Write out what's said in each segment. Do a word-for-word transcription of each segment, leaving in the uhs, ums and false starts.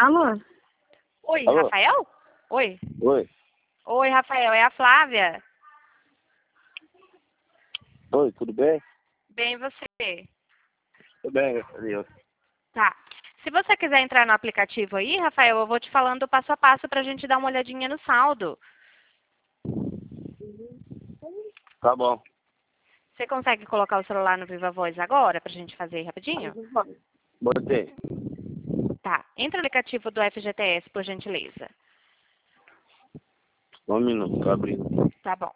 Alô? Oi, Alô? Rafael? Oi. Oi. Oi, Rafael, é a Flávia. Oi, tudo bem? Bem, e você? Tudo bem, graças a Deus. Tá. Se você quiser entrar no aplicativo aí, Rafael, eu vou te falando passo a passo pra gente dar uma olhadinha no saldo. Tá bom. Você consegue colocar o celular no Viva Voz agora pra gente fazer rapidinho? Botei. Tá. Entra no aplicativo do F G T S, por gentileza. Um minuto, tô abrindo. Tá bom.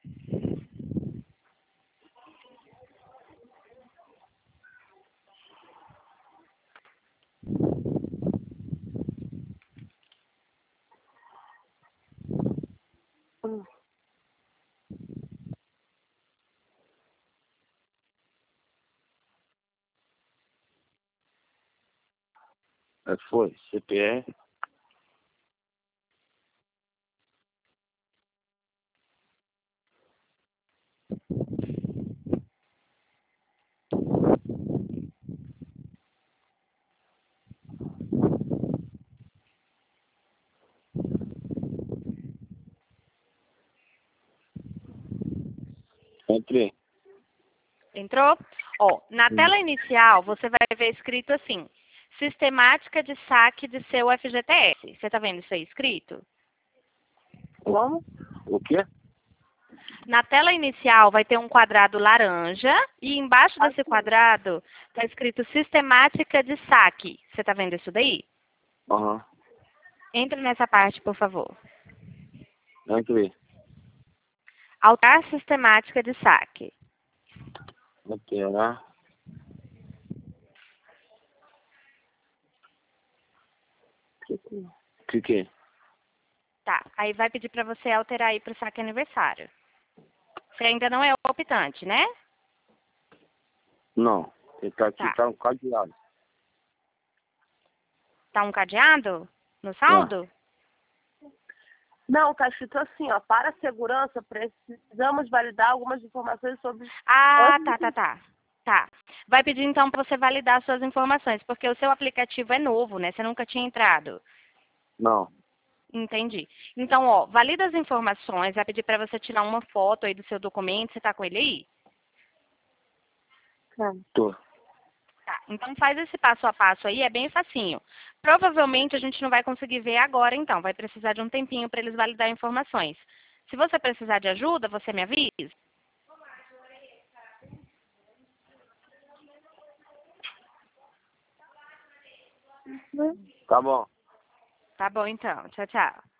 É, foi. C P F. Entrei. Entrou? Ó, na Sim. tela inicial, você vai ver escrito assim, sistemática de saque de seu F G T S. Você tá vendo isso aí escrito? Como? O quê? Na tela inicial vai ter um quadrado laranja e embaixo desse quadrado está escrito sistemática de saque. Você está vendo isso daí? Aham. Entre nessa parte, por favor. Entrei. Alterar sistemática de saque. Alterar. Cliquei. Tá. Aí vai pedir para você alterar aí para o saque aniversário. Você ainda não é optante, né? Não. Ele tá aqui, Tá. tá um cadeado. Tá um cadeado no Tá. saldo? Não, tá escrito assim, ó. Para a segurança, precisamos validar algumas informações sobre... Ah, Antes tá, de- tá, tá. Tá. Vai pedir então para você validar suas informações, porque o seu aplicativo é novo, né? Você nunca tinha entrado. Não. Entendi. Então, ó, valida as informações, vai pedir para você tirar uma foto aí do seu documento, você tá com ele aí? Tá. Tô. Tá. Então faz esse passo a passo aí, é bem facinho. Provavelmente a gente não vai conseguir ver agora, então, vai precisar de um tempinho para eles validar informações. Se você precisar de ajuda, você me avisa. Tá bom. Tá bom, então. Tchau, tchau.